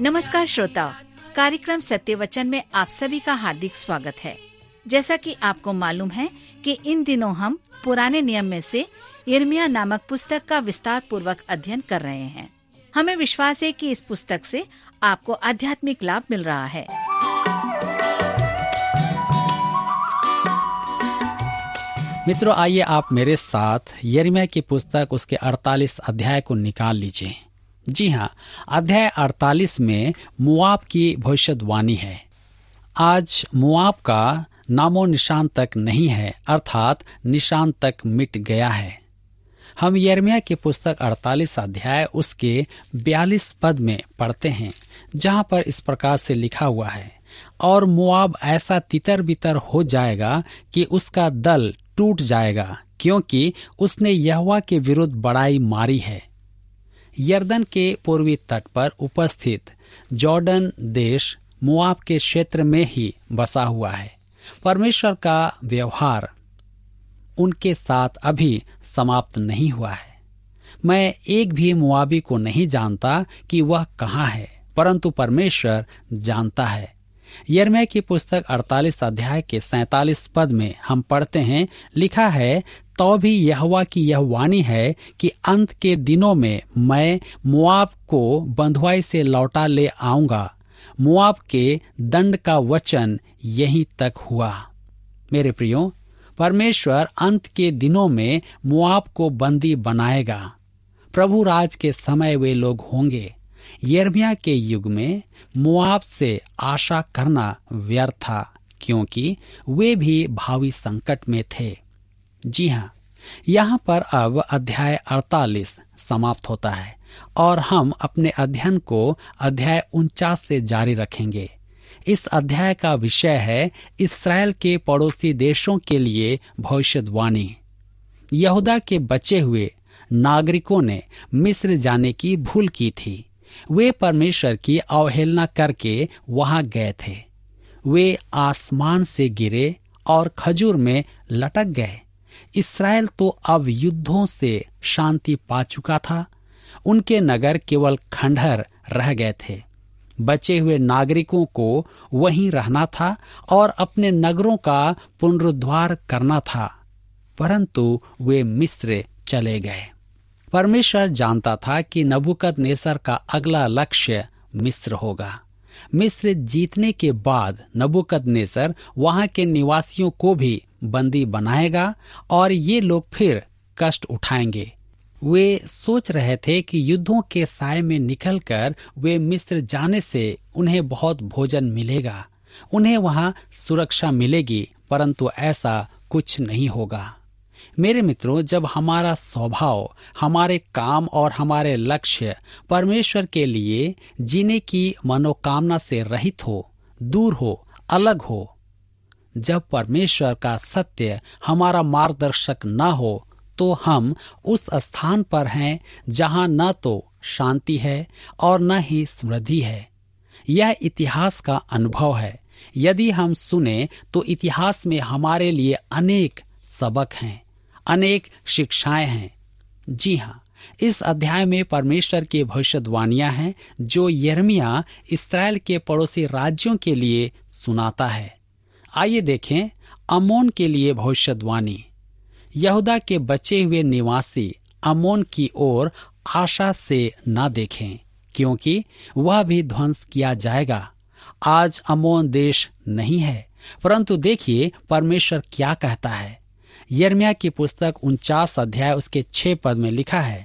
नमस्कार श्रोताओ, कार्यक्रम सत्य वचन में आप सभी का हार्दिक स्वागत है। जैसा कि आपको मालूम है कि इन दिनों हम पुराने नियम में से यिर्मयाह नामक पुस्तक का विस्तार पूर्वक अध्ययन कर रहे हैं। हमें विश्वास है कि इस पुस्तक से आपको आध्यात्मिक लाभ मिल रहा है। मित्रों, आइए आप मेरे साथ यिर्मयाह की पुस्तक उसके 48 अध्याय को निकाल लीजिए। जी हाँ, अध्याय 48 में मोआब की भविष्यवाणी है। आज मोआब का नामो निशान तक नहीं है, अर्थात निशान तक मिट गया है। हम यिर्मयाह की पुस्तक 48 अध्याय उसके 42 पद में पढ़ते हैं, जहाँ पर इस प्रकार से लिखा हुआ है, और मोआब ऐसा तितर बितर हो जाएगा कि उसका दल टूट जाएगा, क्योंकि उसने यहोवा के विरुद्ध बड़ाई मारी है। यरदन के पूर्वी तट पर उपस्थित जॉर्डन देश मोआब के क्षेत्र में ही बसा हुआ है। परमेश्वर का व्यवहार उनके साथ अभी समाप्त नहीं हुआ है। मैं एक भी मोआबी को नहीं जानता कि वह कहाँ है, परंतु परमेश्वर जानता है। यिर्मयाह की पुस्तक 48 अध्याय के 47 पद में हम पढ़ते हैं, लिखा है, तो भी यहोवा की यह वाणी है कि अंत के दिनों में मैं मोआब को बंधुआई से लौटा ले आऊंगा। मोआब के दंड का वचन यहीं तक हुआ। मेरे प्रियो, परमेश्वर अंत के दिनों में मोआब को बंदी बनाएगा। प्रभु राज के समय वे लोग होंगे। यिर्मयाह के युग में मोआब से आशा करना व्यर्थ था, क्योंकि वे भी भावी संकट में थे। जी हाँ, यहाँ पर अब अध्याय 48 समाप्त होता है और हम अपने अध्ययन को अध्याय 49 से जारी रखेंगे। इस अध्याय का विषय है इस्राएल के पड़ोसी देशों के लिए भविष्यवाणी। यहूदा के बचे हुए नागरिकों ने मिस्र जाने की भूल की थी। वे परमेश्वर की अवहेलना करके वहां गए थे। वे आसमान से गिरे और खजूर में लटक गए। इस्राएल तो अब युद्धों से शांति पा चुका था। उनके नगर केवल खंडहर रह गए थे। बचे हुए नागरिकों को वहीं रहना था और अपने नगरों का पुनरुद्धार करना था, परंतु वे मिस्र चले गए। परमेश्वर जानता था कि नबूकदनेस्सर का अगला लक्ष्य मिस्र होगा। मिस्र जीतने के बाद नबूकदनेस्सर वहां के निवासियों को भी बंदी बनाएगा और ये लोग फिर कष्ट उठाएंगे। वे सोच रहे थे कि युद्धों के साए में निकलकर वे मिस्र जाने से उन्हें बहुत भोजन मिलेगा, उन्हें वहां सुरक्षा मिलेगी, परंतु ऐसा कुछ नहीं होगा। मेरे मित्रों, जब हमारा स्वभाव, हमारे काम और हमारे लक्ष्य परमेश्वर के लिए जीने की मनोकामना से रहित हो, दूर हो, अलग हो, जब परमेश्वर का सत्य हमारा मार्गदर्शक न हो, तो हम उस स्थान पर हैं जहां न तो शांति है और न ही समृद्धि है। यह इतिहास का अनुभव है। यदि हम सुने तो इतिहास में हमारे लिए अनेक सबक हैं, अनेक शिक्षाएं हैं। जी हाँ, इस अध्याय में परमेश्वर की भविष्यवाणियां हैं जो यिर्मयाह इस्राएल के पड़ोसी राज्यों के लिए सुनाता है। आइए देखें अम्मोन के लिए भविष्यवाणी। यहूदा के बचे हुए निवासी अम्मोन की ओर आशा से न देखें, क्योंकि वह भी ध्वंस किया जाएगा। आज अम्मोन देश नहीं है, परंतु देखिए परमेश्वर क्या कहता है। यिर्मयाह की पुस्तक 49 अध्याय उसके 6 पद में लिखा है,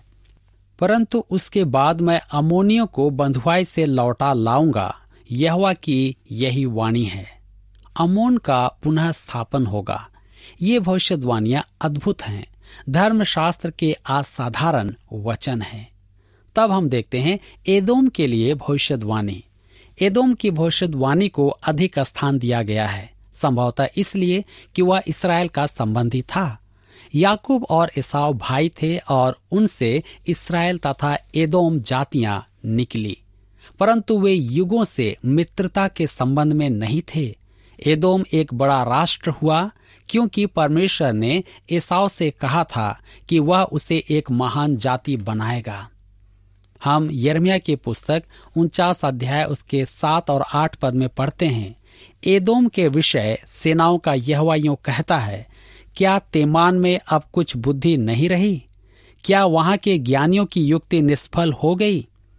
परंतु उसके बाद मैं अम्मोनियों को बंधुआई से लौटा लाऊंगा, यहोवा की यही वाणी है। अम्मोन का पुनः स्थापन होगा। ये भविष्यवाणियां अद्भुत हैं, धर्मशास्त्र के असाधारण वचन हैं। तब हम देखते हैं एदोम के लिए भविष्यवाणी। एदोम की भविष्यवाणी को अधिक स्थान दिया गया है, संभवतः इसलिए कि वह इस्राएल का संबंधी था। याकूब और एसाव भाई थे और उनसे इस्राएल तथा एदोम जातियां निकली, परंतु वे युगों से मित्रता के संबंध में नहीं थे। एदोम एक बड़ा राष्ट्र हुआ क्योंकि परमेश्वर ने एसाव से कहा था कि वह उसे एक महान जाति बनाएगा। हम यिर्मयाह की पुस्तक 49 अध्याय उसके 7 और 8 पद में पढ़ते हैं, एदोम के विषय सेनाओं का यहोवा यूं कहता है, क्या तेमान में अब कुछ बुद्धि नहीं रही? क्या वहां के ज्ञानियों की युक्ति निष्फल हो गई?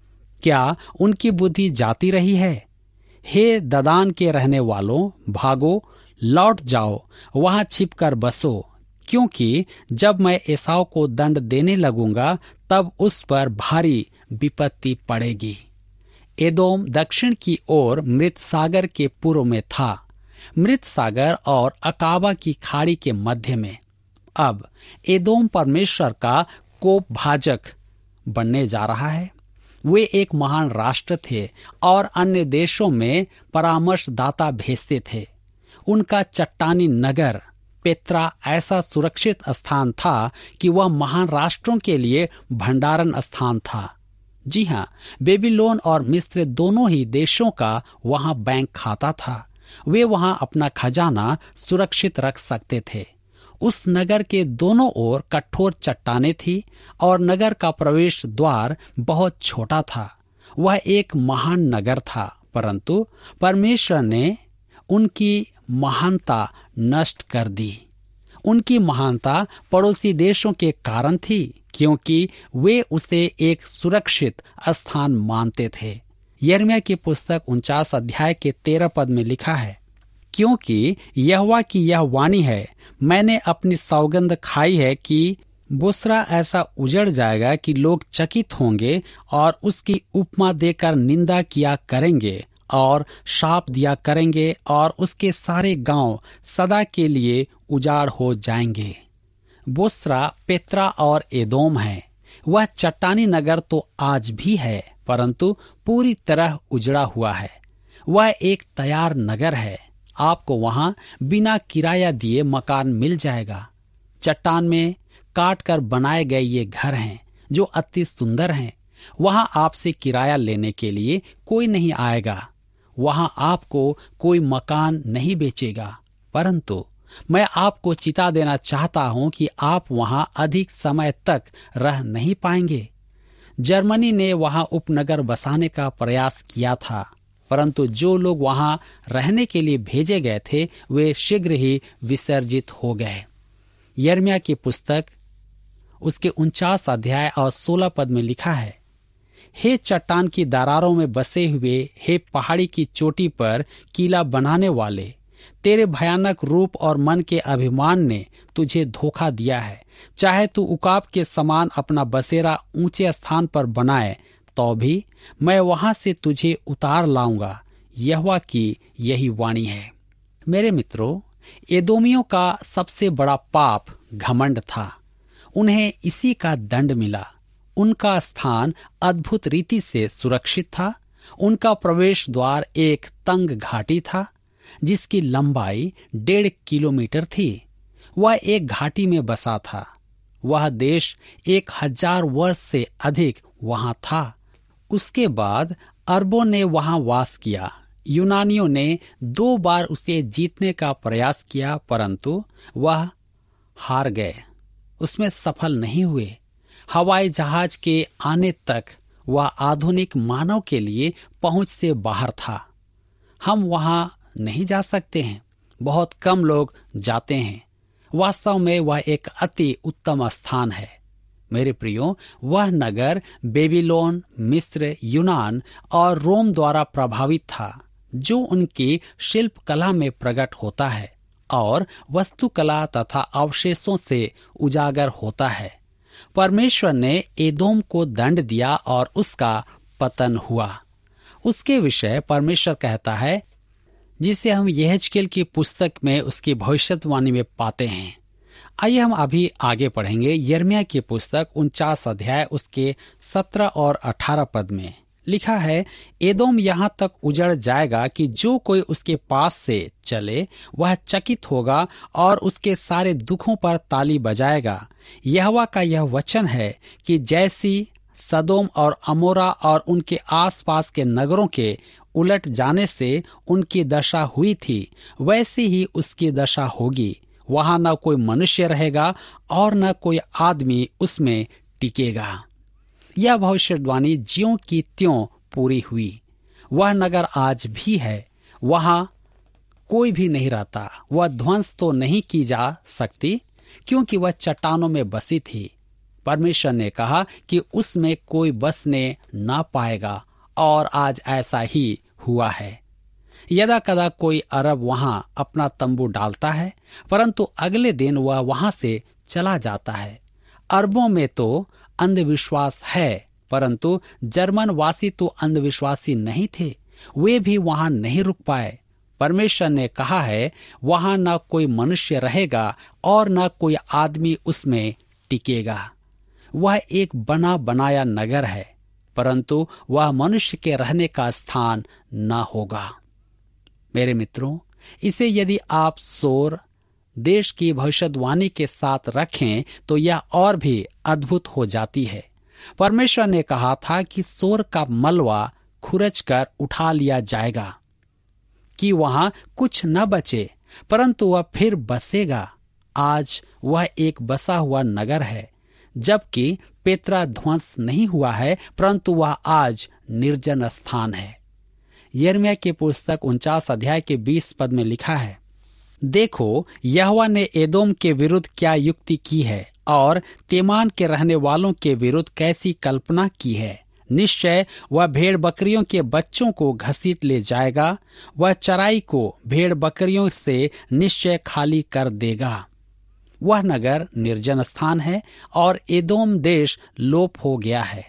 क्या उनकी बुद्धि जाती रही है? हे ददान के रहने वालों, भागो, लौट जाओ, वहां छिपकर बसो, क्योंकि जब मैं एसाव को दंड देने लगूंगा तब उस पर भारी विपत्ति पड़ेगी। एदोम दक्षिण की ओर मृत सागर के पूर्व में था, मृत सागर और अकाबा की खाड़ी के मध्य में। अब एदोम परमेश्वर का कोप भाजक बनने जा रहा है। वे एक महान राष्ट्र थे और अन्य देशों में परामर्शदाता भेजते थे। उनका चट्टानी नगर पेत्रा ऐसा सुरक्षित स्थान था कि वह महान राष्ट्रों के लिए भंडारण स्थान था। जी हाँ, बेबीलोन और मिस्र दोनों ही देशों का वहां बैंक खाता था। वे वहां अपना खजाना सुरक्षित रख सकते थे। उस नगर के दोनों ओर कठोर चट्टानें थी और नगर का प्रवेश द्वार बहुत छोटा था। वह एक महान नगर था, परंतु परमेश्वर ने उनकी महानता नष्ट कर दी। उनकी महानता पड़ोसी देशों के कारण थी, क्योंकि वे उसे एक सुरक्षित स्थान मानते थे। यिर्मयाह की पुस्तक 49 अध्याय के 13 पद में लिखा है, क्योंकि यहोवा की यह वाणी है, मैंने अपनी सौगंध खाई है कि बोस्रा ऐसा उजड़ जाएगा कि लोग चकित होंगे और उसकी उपमा देकर निंदा किया करेंगे और शाप दिया करेंगे और उसके सारे गांव सदा के लिए उजाड़ हो जाएंगे। बोस्रा पेत्रा और एदोम है। वह चट्टानी नगर तो आज भी है, परंतु पूरी तरह उजड़ा हुआ है। वह एक तैयार नगर है। आपको वहां बिना किराया दिए मकान मिल जाएगा। चट्टान में काट कर बनाए गए ये घर हैं जो अति सुंदर हैं। वहां आपसे किराया लेने के लिए कोई नहीं आएगा। वहां आपको कोई मकान नहीं बेचेगा, परंतु मैं आपको चिता देना चाहता हूं कि आप वहां अधिक समय तक रह नहीं पाएंगे। जर्मनी ने वहां उपनगर बसाने का प्रयास किया था, परंतु जो लोग वहां रहने के लिए भेजे गए थे वे शीघ्र ही विसर्जित हो गए। यिर्मयाह की पुस्तक उसके 49 अध्याय और 16 पद में लिखा है, हे चट्टान की दरारों में बसे हुए, हे पहाड़ी की चोटी पर किला बनाने वाले, तेरे भयानक रूप और मन के अभिमान ने तुझे धोखा दिया है। चाहे तू उकाब के समान अपना बसेरा ऊंचे स्थान पर बनाए, तो भी मैं वहां से तुझे उतार लाऊंगा। यहोवा की यही वाणी है। मेरे मित्रों, एदोमियों का सबसे बड़ा पाप घमंड था। उन्हें इसी का दंड मिला। उनका स्थान अद्भुत रीति से सुरक्षित था। उनका प्रवेश द्वार एक तंग घाटी था जिसकी लंबाई 1.5 किलोमीटर थी। वह एक घाटी में बसा था। वह देश 1000 वर्ष से अधिक वहां था। उसके बाद अरबों ने वहां वास किया। यूनानियों ने 2 बार उसे जीतने का प्रयास किया, परंतु वह हार गए, उसमें सफल नहीं हुए। हवाई जहाज के आने तक वह आधुनिक मानव के लिए पहुंच से बाहर था। हम वहां नहीं जा सकते हैं। बहुत कम लोग जाते हैं। वास्तव में वह एक अति उत्तम स्थान है। मेरे प्रियो, वह नगर बेबीलोन, मिस्र, यूनान और रोम द्वारा प्रभावित था, जो उनकी शिल्प कला में प्रकट होता है और वस्तुकला तथा अवशेषों से उजागर होता है। परमेश्वर ने एदोम को दंड दिया और उसका पतन हुआ। उसके विषय परमेश्वर कहता है, जिसे हम यहेजकेल की पुस्तक में उसकी भविष्यवाणी में पाते हैं। आइए हम अभी आगे पढ़ेंगे। यिर्मयाह की पुस्तक 49 अध्याय उसके 17 और 18 पद में लिखा है, एदोम यहाँ तक उजड़ जाएगा कि जो कोई उसके पास से चले वह चकित होगा और उसके सारे दुखों पर ताली बजाएगा। यहोवा का यह वचन है कि जैसी सदोम और अमोरा और उनके आसपास के नगरों के उलट जाने से उनकी दशा हुई थी, वैसी ही उसकी दशा होगी। वहां न कोई मनुष्य रहेगा और न कोई आदमी उसमें टिकेगा। यह भविष्यवाणी ज्यों की त्यों पूरी हुई। वह नगर आज भी है, वहां कोई भी नहीं रहता। वह ध्वंस तो नहीं की जा सकती क्योंकि वह चट्टानों में बसी थी। परमेश्वर ने कहा कि उसमें कोई बसने ना पाएगा और आज ऐसा ही हुआ है। यदा कदा कोई अरब वहां अपना तंबू डालता है, परंतु अगले दिन वह वहां से चला जाता है। अरबों में तो अंधविश्वास है, परंतु जर्मन वासी तो अंधविश्वासी नहीं थे। वे भी वहां नहीं रुक पाए। परमेश्वर ने कहा है वहां न कोई मनुष्य रहेगा और न कोई आदमी उसमें टिकेगा। वह एक बना बनाया नगर है, परंतु वह मनुष्य के रहने का स्थान न होगा। मेरे मित्रों, इसे यदि आप सोर देश की भविष्यवाणी के साथ रखें तो यह और भी अद्भुत हो जाती है। परमेश्वर ने कहा था कि सोर का मलबा खुरच कर उठा लिया जाएगा, कि वहां कुछ न बचे, परंतु वह फिर बसेगा। आज वह एक बसा हुआ नगर है, जबकि पेत्रा ध्वंस नहीं हुआ है, परंतु वह आज निर्जन स्थान है। यिर्मयाह की पुस्तक 49 अध्याय के 20 पद में लिखा है, देखो यहोवा ने एदोम के विरुद्ध क्या युक्ति की है और तेमान के रहने वालों के विरुद्ध कैसी कल्पना की है। निश्चय वह भेड़ बकरियों के बच्चों को घसीट ले जाएगा, वह चराई को भेड़ बकरियों से निश्चय खाली कर देगा। वह नगर निर्जन स्थान है और एदोम देश लोप हो गया है।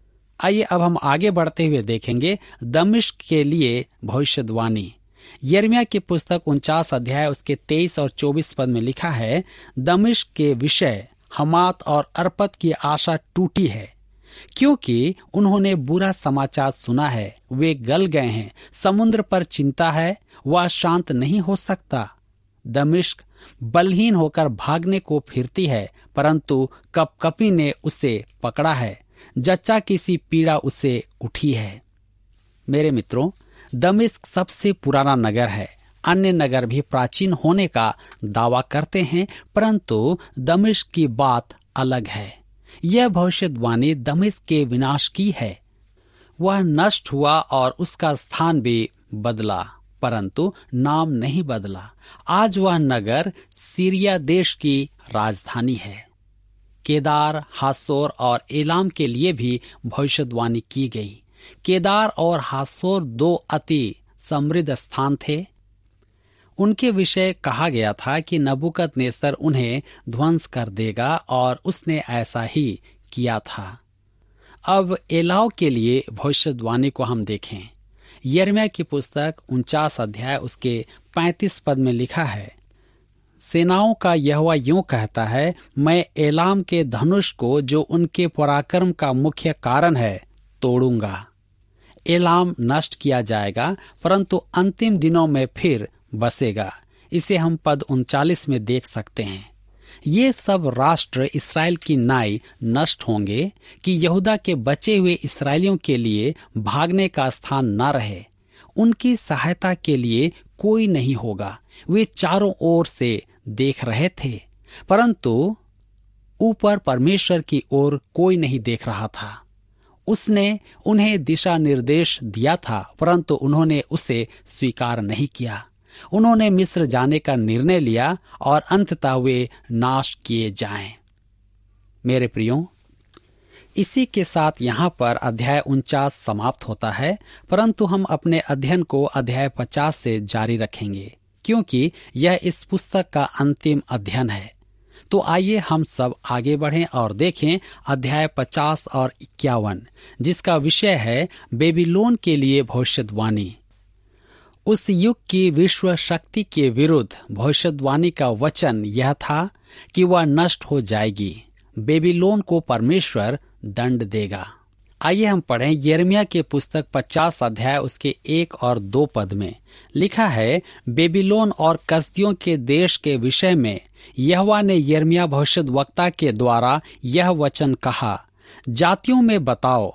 आइए अब हम आगे बढ़ते हुए देखेंगे दमिश्क के लिए भविष्यवाणी। यिर्मयाह की पुस्तक 49 अध्याय उसके 23 और 24 पद में लिखा है, दमिश्क के विषय हमात और अर्पद की आशा टूटी है, क्योंकि उन्होंने बुरा समाचार सुना है। वे गल गए हैं, समुद्र पर चिंता है, वह शांत नहीं हो सकता। दमिश्क बलहीन होकर भागने को फिरती है, परंतु कपकपी ने उसे पकड़ा है, जच्चा किसी पीड़ा उसे उठी है। मेरे मित्रों, दमिश्क सबसे पुराना नगर है। अन्य नगर भी प्राचीन होने का दावा करते हैं, परंतु दमिश्क की बात अलग है। यह भविष्यवाणी दमिश्क के विनाश की है। वह नष्ट हुआ और उसका स्थान भी बदला, परंतु नाम नहीं बदला। आज वह नगर सीरिया देश की राजधानी है। केदार, हासोर और एलाम के लिए भी भविष्यवाणी की गई। केदार और हासोर दो अति समृद्ध स्थान थे। उनके विषय कहा गया था कि नबूकदनेस्सर उन्हें ध्वंस कर देगा और उसने ऐसा ही किया था। अब एलाव के लिए भविष्यवाणी को हम देखें। यिर्मयाह की पुस्तक 49 अध्याय उसके 35 पद में लिखा है, सेनाओं का यहोवा यूं कहता है, मैं एलाम के धनुष को जो उनके पराक्रम का मुख्य कारण है तोड़ूंगा। एलाम नष्ट किया जाएगा, परंतु अंतिम दिनों में फिर बसेगा। इसे हम पद 39 में देख सकते हैं। ये सब राष्ट्र इसराइल की नाई नष्ट होंगे कि यहूदा के बचे हुए इसराइलियों के लिए भागने का स्थान न रहे। उनकी सहायता के लिए कोई नहीं होगा। वे चारों ओर से देख रहे थे, परंतु ऊपर परमेश्वर की ओर कोई नहीं देख रहा था। उसने उन्हें दिशा निर्देश दिया था, परंतु उन्होंने उसे स्वीकार नहीं किया। उन्होंने मिस्र जाने का निर्णय लिया और अंततः वे नाश किए जाएं। मेरे प्रियो, इसी के साथ यहाँ पर अध्याय 49 समाप्त होता है, परंतु हम अपने अध्ययन को अध्याय 50 से जारी रखेंगे, क्योंकि यह इस पुस्तक का अंतिम अध्ययन है। तो आइए हम सब आगे बढ़ें और देखें अध्याय 50 और 51, जिसका विषय है बेबीलोन के लिए भविष्यवाणी। उस युग की विश्व शक्ति के विरुद्ध भविष्यवाणी का वचन यह था कि वह नष्ट हो जाएगी। बेबीलोन को परमेश्वर दंड देगा। आइए हम पढ़ें यिर्मयाह के पुस्तक 50 अध्याय उसके 1 और 2 पद में लिखा है, बेबीलोन और कसदियों के देश के विषय में यहोवा ने यिर्मयाह भविष्यद्वक्ता के द्वारा यह वचन कहा, जातियों में बताओ,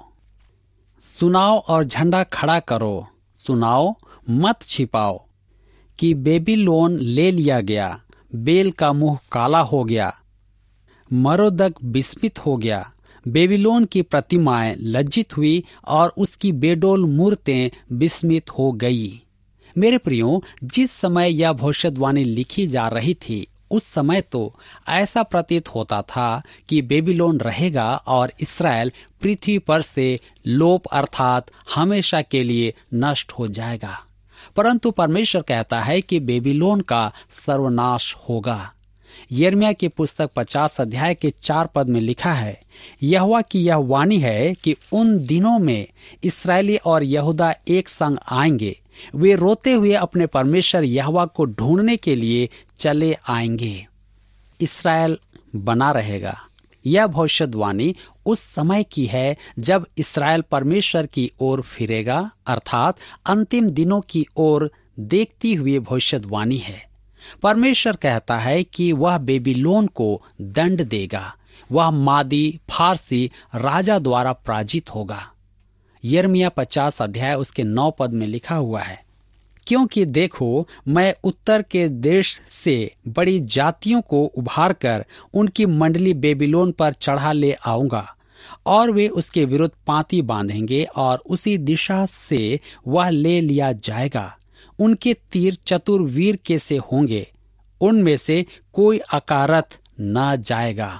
सुनाओ और झंडा खड़ा करो, सुनाओ मत छिपाओ कि बेबीलोन ले लिया गया, बेल का मुंह काला हो गया, मरोदक विस्मित हो गया, बेबीलोन की प्रतिमाएं लज्जित हुई और उसकी बेडोल मूर्तें विस्मित हो गई। मेरे प्रियो, जिस समय यह भविष्यवाणी लिखी जा रही थी उस समय तो ऐसा प्रतीत होता था कि बेबीलोन रहेगा और इस्राएल पृथ्वी पर से लोप अर्थात हमेशा के लिए नष्ट हो जाएगा। परंतु परमेश्वर कहता है कि बेबीलोन का सर्वनाश होगा। यिर्मयाह की पुस्तक 50 अध्याय के 4 पद में लिखा है, यहोवा की यह वाणी है कि उन दिनों में इस्राएली और यहूदा एक संग आएंगे, वे रोते हुए अपने परमेश्वर यहोवा को ढूंढने के लिए चले आएंगे। इस्राएल बना रहेगा। यह भविष्यवाणी उस समय की है जब इस्राएल परमेश्वर की ओर फिरेगा, अर्थात अंतिम दिनों की ओर देखती हुई भविष्यवाणी है। परमेश्वर कहता है कि वह बेबीलोन को दंड देगा, वह मादी फारसी राजा द्वारा पराजित होगा। यिर्मयाह 50 अध्याय उसके 9 पद में लिखा हुआ है, क्योंकि देखो, मैं उत्तर के देश से बड़ी जातियों को उभार कर उनकी मंडली बेबीलोन पर चढ़ा ले आऊंगा और वे उसके विरुद्ध पांति बांधेंगे और उसी दिशा से वह ले लिया जाएगा। उनके तीर चतुर वीर के से होंगे, उनमें से कोई अकारथ न जाएगा।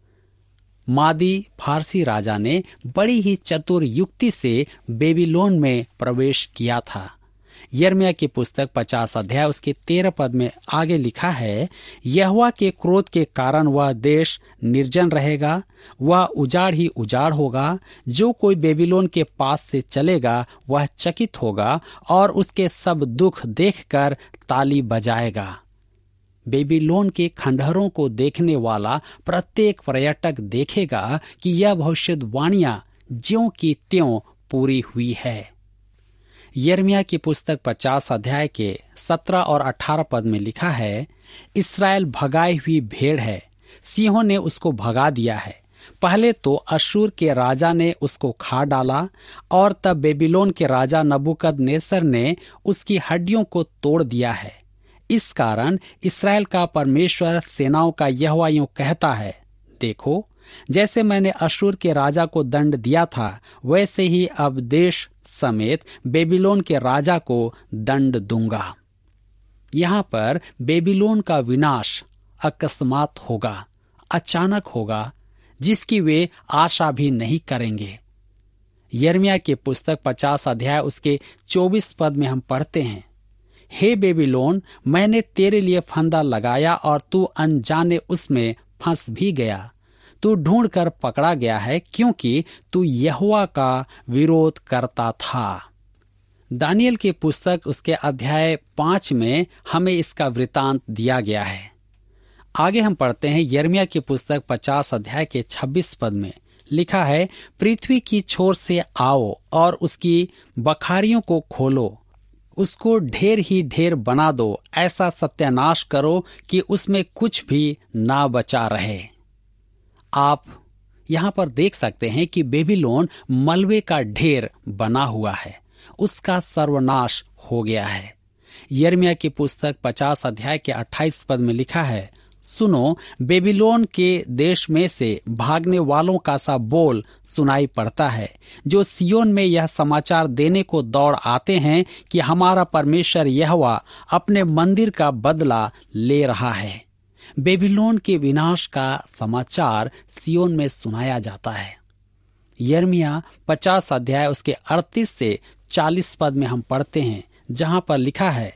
मादी फारसी राजा ने बड़ी ही चतुर युक्ति से बेबीलोन में प्रवेश किया था। यिर्मयाह की पुस्तक 50 अध्याय उसके 13 पद में आगे लिखा है, यहोवा के क्रोध के कारण वह देश निर्जन रहेगा, वह उजाड़ ही उजाड़ होगा। जो कोई बेबीलोन के पास से चलेगा वह चकित होगा और उसके सब दुख देखकर ताली बजाएगा। बेबीलोन के खंडहरों को देखने वाला प्रत्येक पर्यटक देखेगा कि यह भविष्यवाणियां ज्यों की त्यों पूरी हुई है। यिर्मयाह की पुस्तक 50 अध्याय के 17 और 18 पद में लिखा है, इस्राएल भगाई हुई भेड़ है, सिंहों ने उसको भगा दिया है। पहले तो अश्शूर के राजा ने उसको खा डाला और तब बेबीलोन के राजा नबूकदनेस्सर ने उसकी हड्डियों को तोड़ दिया है। इस कारण इस्राएल का परमेश्वर सेनाओं का यहोवा यूं कहता है, देखो, जैसे मैंने अश्शूर के राजा को दंड दिया था वैसे ही अब देश समेत बेबीलोन के राजा को दंड दूंगा। यहाँ पर बेबीलोन का विनाश अकस्मात होगा, अचानक होगा, जिसकी वे आशा भी नहीं करेंगे। यिर्मयाह की पुस्तक 50 अध्याय उसके 24 पद में हम पढ़ते हैं, हे बेबीलोन, मैंने तेरे लिए फंदा लगाया और तू अनजाने उसमें फंस भी गया। तू ढूंढ कर पकड़ा गया है, क्योंकि तू यहोवा का विरोध करता था। दानियल की पुस्तक उसके अध्याय 5 में हमें इसका वृतांत दिया गया है। आगे हम पढ़ते हैं यिर्मयाह की पुस्तक 50 अध्याय के 26 पद में लिखा है, पृथ्वी की छोर से आओ और उसकी बखारियों को खोलो, उसको ढेर ही ढेर बना दो, ऐसा सत्यानाश करो कि उसमें कुछ भी ना बचा रहे। आप यहाँ पर देख सकते हैं कि बेबीलोन मलबे का ढेर बना हुआ है, उसका सर्वनाश हो गया है। यिर्मयाह की पुस्तक 50 अध्याय के 28 पद में लिखा है, सुनो, बेबीलोन के देश में से भागने वालों का सा बोल सुनाई पड़ता है, जो सियोन में यह समाचार देने को दौड़ आते हैं कि हमारा परमेश्वर यहोवा अपने मंदिर का बदला ले रहा है। बेबीलोन के विनाश का समाचार सियोन में सुनाया जाता है। यिर्मयाह 50 अध्याय उसके 38 से 40 पद में हम पढ़ते हैं, जहां पर लिखा है,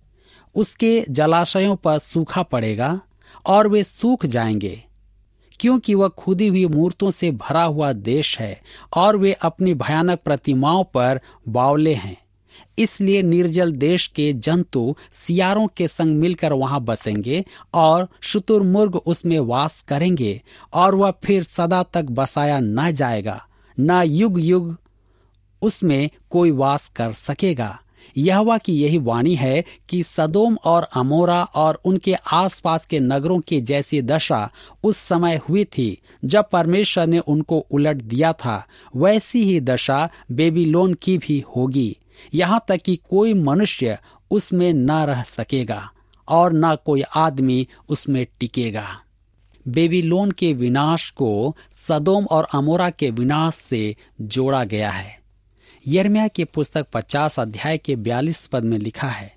उसके जलाशयों पर सूखा पड़ेगा और वे सूख जाएंगे, क्योंकि वह खुदी हुई मूर्तों से भरा हुआ देश है और वे अपनी भयानक प्रतिमाओं पर बावले हैं। इसलिए निर्जल देश के जंतु सियारों के संग मिलकर वहां बसेंगे और शुतुरमुर्ग उसमें वास करेंगे और वह फिर सदा तक बसाया न जाएगा, न युग युग उसमें कोई वास कर सकेगा। यहोवा की यही वाणी है कि सदोम और अमोरा और उनके आसपास के नगरों की जैसी दशा उस समय हुई थी जब परमेश्वर ने उनको उलट दिया था, वैसी ही दशा बेबीलोन की भी होगी, यहाँ तक कि कोई मनुष्य उसमें न रह सकेगा और न कोई आदमी उसमें टिकेगा। बेबीलोन के विनाश को सदोम और अमोरा के विनाश से जोड़ा गया है। यिर्मयाह की पुस्तक 50 अध्याय के 42 पद में लिखा है,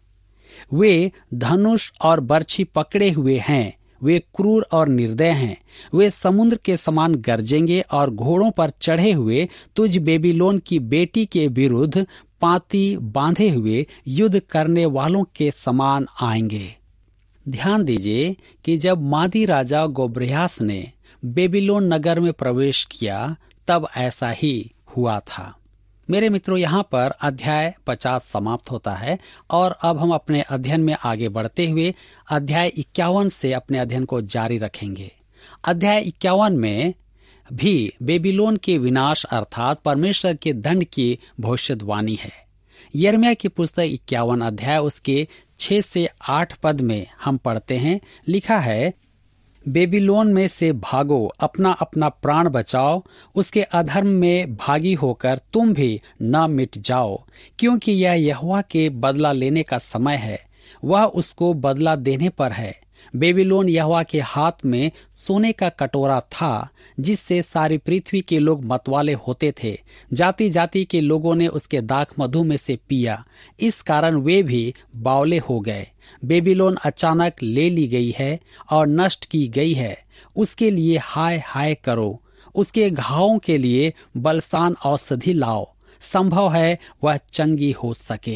वे धनुष और बर्छी पकड़े हुए हैं, वे क्रूर और निर्दय हैं, वे समुद्र के समान गरजेंगे और घोड़ों पर चढ़े हुए तुझ बेबीलोन की बेटी के विरुद्ध पांति बांधे हुए युद्ध करने वालों के समान आएंगे। ध्यान दीजिए कि जब मादी राजा गोब्रियास ने बेबीलोन नगर में प्रवेश किया तब ऐसा ही हुआ था। मेरे मित्रों, यहाँ पर अध्याय 50 समाप्त होता है और अब हम अपने अध्ययन में आगे बढ़ते हुए अध्याय 51 से अपने अध्ययन को जारी रखेंगे। अध्याय 51 में भी बेबीलोन के विनाश अर्थात परमेश्वर के दंड की भविष्यवाणी है। यिर्मयाह की पुस्तक 51 अध्याय उसके 6 से 8 पद में हम पढ़ते हैं, लिखा है, बेबीलोन में से भागो, अपना अपना प्राण बचाओ, उसके अधर्म में भागी होकर तुम भी न मिट जाओ, क्योंकि यह यहोवा के बदला लेने का समय है, वह उसको बदला देने पर है। बेबीलोन यहोवा के हाथ में सोने का कटोरा था, जिससे सारी पृथ्वी के लोग मतवाले होते थे। जाति जाति के लोगों ने उसके दाख मधु में से पिया, इस कारण वे भी बावले हो गए। बेबीलोन अचानक ले ली गई है और नष्ट की गई है। उसके लिए हाय हाय करो, उसके घावों के लिए बलसान औषधि लाओ, संभव है वह चंगी हो सके।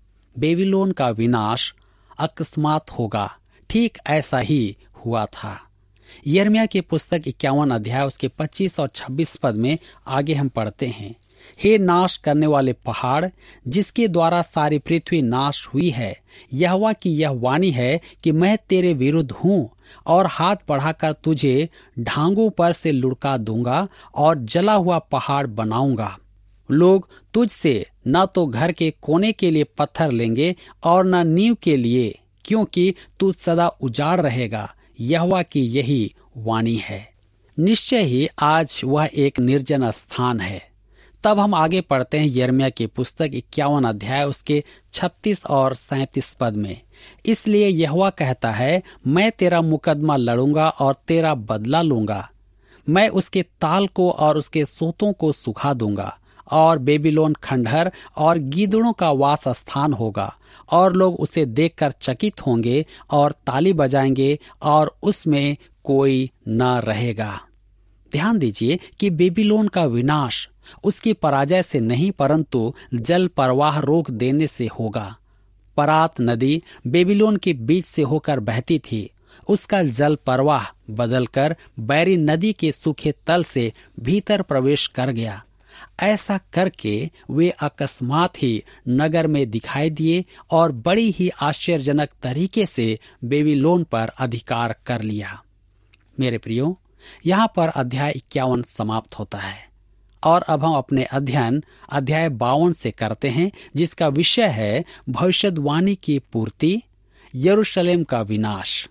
बेबीलोन का विनाश अकस्मात होगा, ठीक ऐसा ही हुआ था। यिर्मयाह की पुस्तक 51 अध्याय उसके 25 और 26 पद में आगे हम पढ़ते हैं, हे नाश करने वाले पहाड़, जिसके द्वारा सारी पृथ्वी नाश हुई है, यहोवा की यह वाणी है कि मैं तेरे विरुद्ध हूँ और हाथ बढ़ाकर तुझे ढांगों पर से लुढ़का दूंगा और जला हुआ पहाड़ बनाऊंगा। लोग तुझसे न तो घर के कोने के लिए पत्थर लेंगे और न नींव के लिए, क्योंकि तू सदा उजाड़ रहेगा। यहोवा की यही वाणी है। निश्चय ही आज वह एक निर्जन स्थान है। तब हम आगे पढ़ते हैं यिर्मयाह की पुस्तक 51 अध्याय उसके 36 और 37 पद में, इसलिए यहोवा कहता है, मैं तेरा मुकदमा लड़ूंगा और तेरा बदला लूंगा। मैं उसके ताल को और उसके सोतों को सुखा दूंगा और बेबीलोन खंडहर और गीदड़ों का वास स्थान होगा और लोग उसे देखकर चकित होंगे और ताली बजाएंगे और उसमें कोई न रहेगा। ध्यान दीजिए कि बेबीलोन का विनाश उसकी पराजय से नहीं परंतु जल प्रवाह रोक देने से होगा। परात नदी बेबीलोन के बीच से होकर बहती थी, उसका जल प्रवाह बदलकर बैरी नदी के सूखे तल से भीतर प्रवेश कर गया। ऐसा करके वे अकस्मात ही नगर में दिखाई दिए और बड़ी ही आश्चर्यजनक तरीके से बेबीलोन पर अधिकार कर लिया। मेरे प्रियो, यहाँ पर अध्याय 51 समाप्त होता है और अब हम अपने अध्ययन अध्याय 52 से करते हैं, जिसका विषय है भविष्यवाणी की पूर्ति, यरूशलेम का विनाश।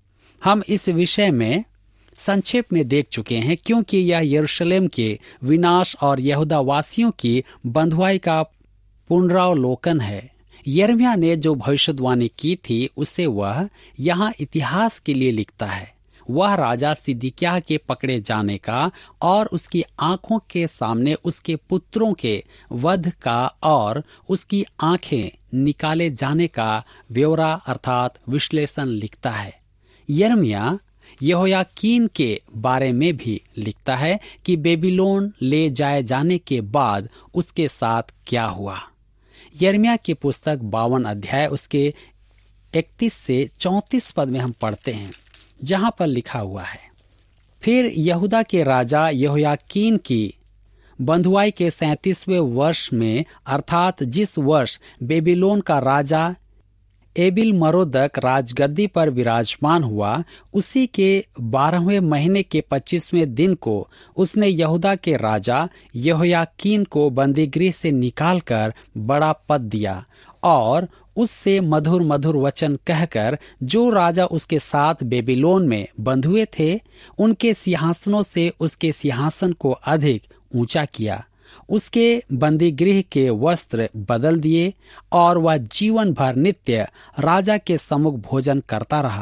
हम इस विषय में संक्षेप में देख चुके हैं, क्योंकि यह यरूशलेम के विनाश और यहूदा वासियों की बंधुआई का पुनरावलोकन है। यिर्मयाह ने जो भविष्यवाणी की थी उसे वह यहाँ इतिहास के लिए लिखता है। वह राजा सिदकिय्याह के पकड़े जाने का और उसकी आंखों के सामने उसके पुत्रों के वध का और उसकी आंखें निकाले जाने का ब्यौरा अर्थात विश्लेषण लिखता है। यिर्मयाह यहोयाकीन के बारे में भी लिखता है कि बेबीलोन ले जाए जाने के बाद उसके साथ क्या हुआ। यिर्मयाह की पुस्तक 52 अध्याय उसके 31 से 34 पद में हम पढ़ते हैं, जहां पर लिखा हुआ है, फिर यहूदा के राजा यहोयाकीन की बंधुआई के 37वें वर्ष में अर्थात जिस वर्ष बेबीलोन का राजा एबिल मरोदक राजगद्दी पर विराजमान हुआ, उसी के 12वें महीने के 25वें दिन को उसने यहूदा के राजा यहोयाकीन को बंदीगृह से निकालकर बड़ा पद दिया और उससे मधुर मधुर वचन कहकर जो राजा उसके साथ बेबीलोन में बंधुए थे उनके सिंहासनों से उसके सिंहासन को अधिक ऊंचा किया। उसके बंदीगृह के वस्त्र बदल दिए और वह जीवन भर नित्य राजा के सम्मुख भोजन करता रहा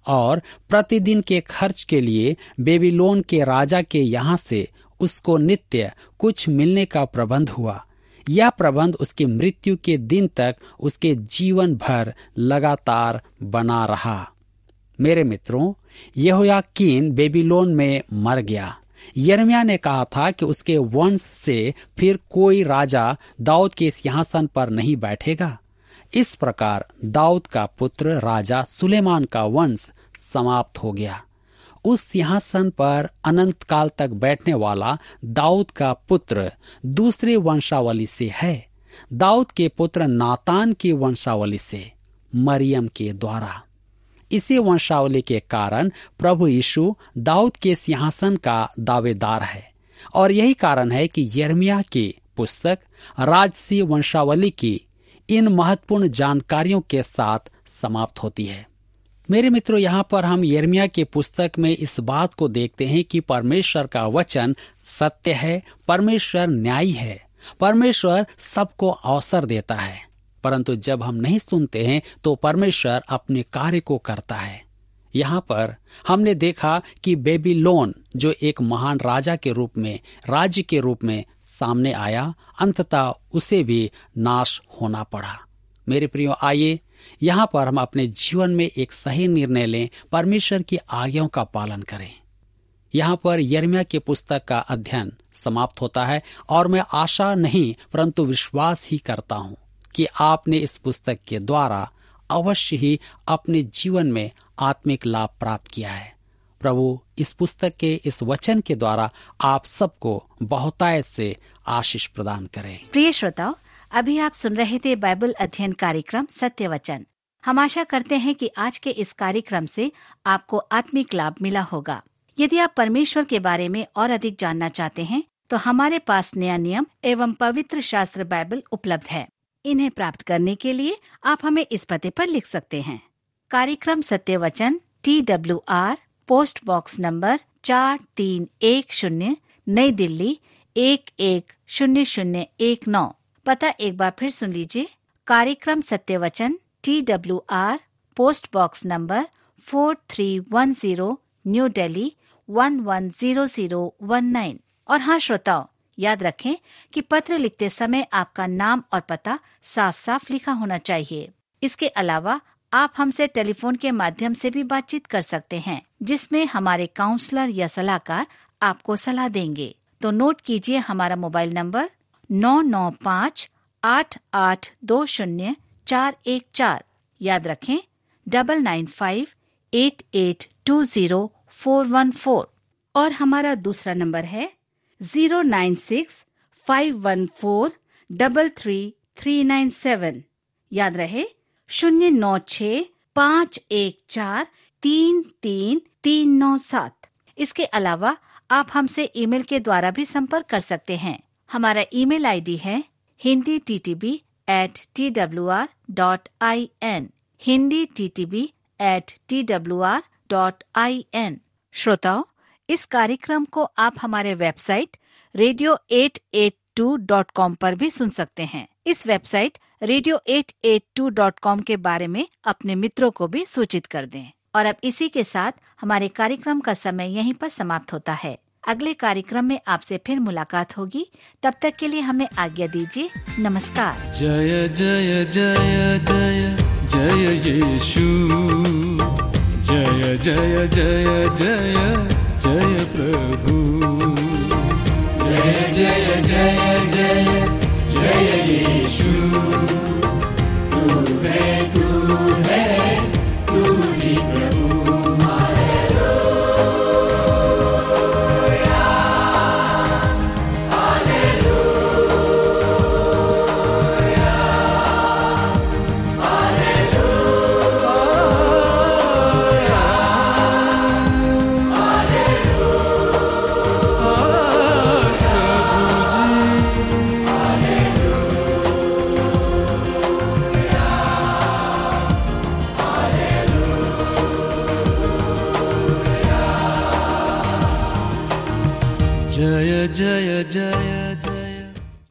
और प्रतिदिन के खर्च के लिए बेबीलोन के राजा के यहाँ से उसको नित्य कुछ मिलने का प्रबंध हुआ। यह प्रबंध उसकी मृत्यु के दिन तक उसके जीवन भर लगातार बना रहा। मेरे मित्रों, यहोयाकीन बेबीलोन में मर गया। यिर्मयाह ने कहा था कि उसके वंश से फिर कोई राजा दाऊद के सिंहासन पर नहीं बैठेगा। इस प्रकार दाऊद का पुत्र राजा सुलेमान का वंश समाप्त हो गया। उस सिंहासन पर अनंत काल तक बैठने वाला दाऊद का पुत्र दूसरे वंशावली से है, दाऊद के पुत्र नातान की वंशावली से, मरियम के द्वारा। इसी वंशावली के कारण प्रभु यीशु दाऊद के सिंहासन का दावेदार है। और यही कारण है कि यिर्मयाह की पुस्तक राजसी वंशावली की इन महत्वपूर्ण जानकारियों के साथ समाप्त होती है। मेरे मित्रों, यहाँ पर हम यिर्मयाह की पुस्तक में इस बात को देखते हैं कि परमेश्वर का वचन सत्य है, परमेश्वर न्यायी है, परमेश्वर सबको अवसर देता है। परंतु जब हम नहीं सुनते हैं तो परमेश्वर अपने कार्य को करता है। यहाँ पर हमने देखा कि बेबीलोन जो एक महान राजा के रूप में, राज्य के रूप में सामने आया, अंततः उसे भी नाश होना पड़ा। मेरे प्रियो, आइए यहाँ पर हम अपने जीवन में एक सही निर्णय लें, परमेश्वर की आज्ञाओं का पालन करें। यहाँ पर यिर्मयाह की पुस्तक का अध्ययन समाप्त होता है और मैं आशा नहीं परंतु विश्वास ही करता हूँ कि आपने इस पुस्तक के द्वारा अवश्य ही अपने जीवन में आत्मिक लाभ प्राप्त किया है। प्रभु इस पुस्तक के इस वचन के द्वारा आप सबको बहुतायत से आशीष प्रदान करें। प्रिय श्रोताओ, अभी आप सुन रहे थे बाइबल अध्ययन कार्यक्रम सत्य वचन। हम आशा करते हैं कि आज के इस कार्यक्रम से आपको आत्मिक लाभ मिला होगा। यदि आप परमेश्वर के बारे में और अधिक जानना चाहते हैं तो हमारे पास नया नियम एवं पवित्र शास्त्र बाइबल उपलब्ध है। इन्हें प्राप्त करने के लिए आप हमें इस पते पर लिख सकते हैं। कार्यक्रम सत्य वचन, TWR, पोस्ट बॉक्स नंबर 4310, नई दिल्ली 110019। पता एक बार फिर सुन लीजिए। कार्यक्रम सत्य वचन, TWR, post box number 4310, New Delhi 110019। और हाँ श्रोताओ, याद रखें कि पत्र लिखते समय आपका नाम और पता साफ साफ लिखा होना चाहिए। इसके अलावा आप हमसे टेलीफोन के माध्यम से भी बातचीत कर सकते हैं, जिसमें हमारे काउंसलर या सलाहकार आपको सलाह देंगे। तो नोट कीजिए हमारा मोबाइल नंबर 9958820414। याद रखें 9958820414। और हमारा दूसरा नंबर है 09651433397। याद रहे 09651433397। इसके अलावा आप हमसे ईमेल के द्वारा भी संपर्क कर सकते हैं। हमारा ईमेल आईडी है hinditb@twr.in, hinditb@twr.in। श्रोताओ, इस कार्यक्रम को आप हमारे वेबसाइट radio882.com पर भी सुन सकते हैं। इस वेबसाइट radio882.com के बारे में अपने मित्रों को भी सूचित कर दें। और अब इसी के साथ हमारे कार्यक्रम का समय यहीं पर समाप्त होता है। अगले कार्यक्रम में आपसे फिर मुलाकात होगी। तब तक के लिए हमें आज्ञा दीजिए। नमस्कार। जय जय जय जय जय यीशु, जय जय जय जय जय प्रभु, जय जय जय जय जय यीशु, तू है